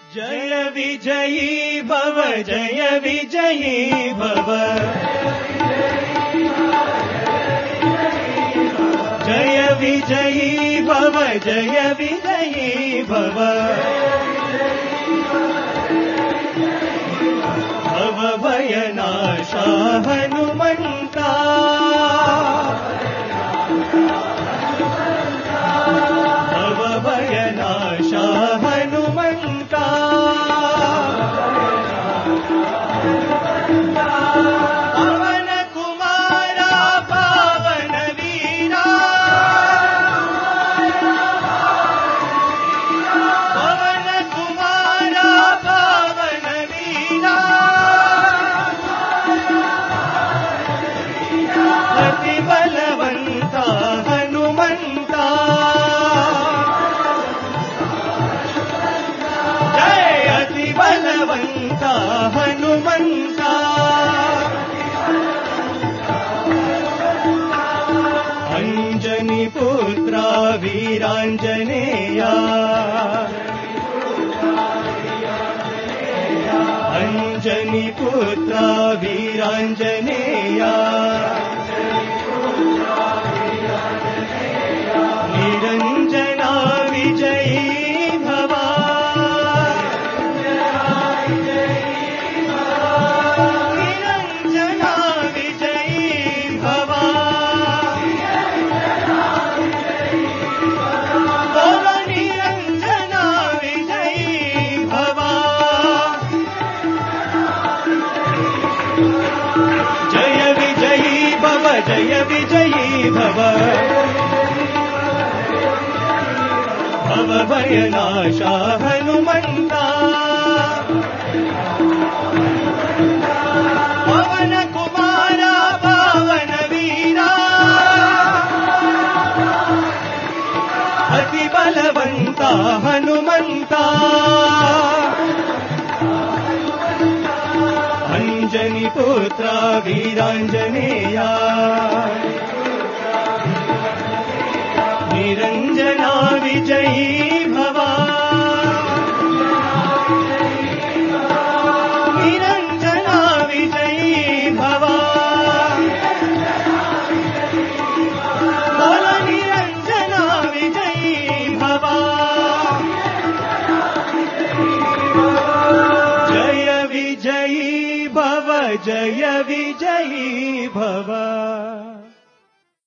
जय विजयी भव जय विजयी भव जय विजयी भव जय विजयी भव भव भयनाशा हनुमन्ता भव भयनाशा हनुमन्ता पवन कुमारा पावन वीरा पवन कुमारा पावन वीरा अति बलवंता हनुमंता जय अति बलवंता हनुमंता अंजनी पुत्रा वीरांजनेया अंजनी पुत्रा वीरांजनेया निरंजना विजयी भवा निरंजना विजयी भवा बोलो निरंजना विजयी भवा जय विजयी भव जय विजयी भव भव भयनाशा हनुमन्ता पवन कुमारा पावन वीरा अति बलवंता हनुमन्ता अंजनी पुत्रा वीरांजनेया निरंजना विजयी